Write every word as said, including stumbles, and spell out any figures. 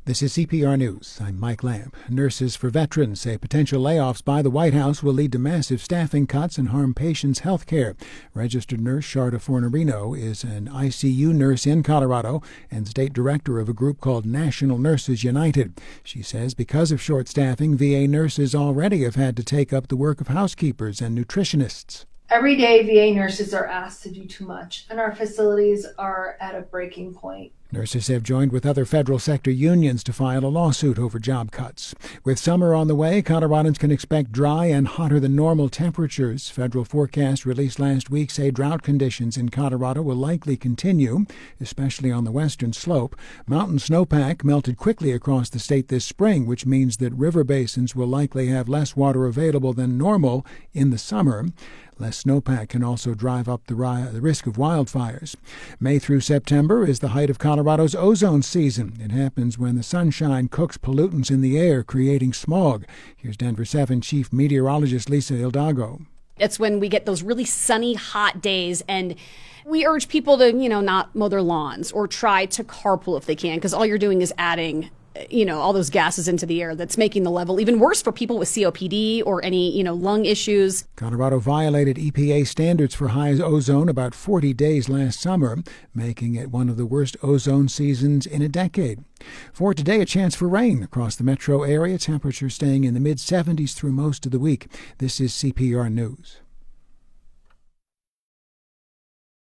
This is C P R News. I'm Mike Lamb. Nurses for Veterans say potential layoffs by the White House will lead to massive staffing cuts and harm patients' health care. Registered nurse Sharda Fornerino is an I C U nurse in Colorado and state director of a group called National Nurses United. She says because of short staffing, V A nurses already have had to take up the work of housekeepers and nutritionists. Every day, V A nurses are asked to do too much, and our facilities are at a breaking point. Nurses have joined with other federal sector unions to file a lawsuit over job cuts. With summer on the way, Coloradans can expect dry and hotter than normal temperatures. Federal forecasts released last week say drought conditions in Colorado will likely continue, especially on the western slope. Mountain snowpack melted quickly across the state this spring, which means that river basins will likely have less water available than normal in the summer. Less snowpack can also drive up the, ri- the risk of wildfires. May through September is the height of Colorado's ozone season. It happens when the sunshine cooks pollutants in the air, creating smog. Here's Denver seven Chief Meteorologist Lisa Hidalgo. It's when we get those really sunny, hot days, and we urge people to, you know, not mow their lawns or try to carpool if they can, because all you're doing is adding you know, all those gases into the air that's making the level even worse for people with C O P D or any, you know, lung issues. Colorado violated E P A standards for high ozone about forty days last summer, making it one of the worst ozone seasons in a decade. For today, a chance for rain across the metro area, temperatures staying in the mid seventies through most of the week. This is C P R News.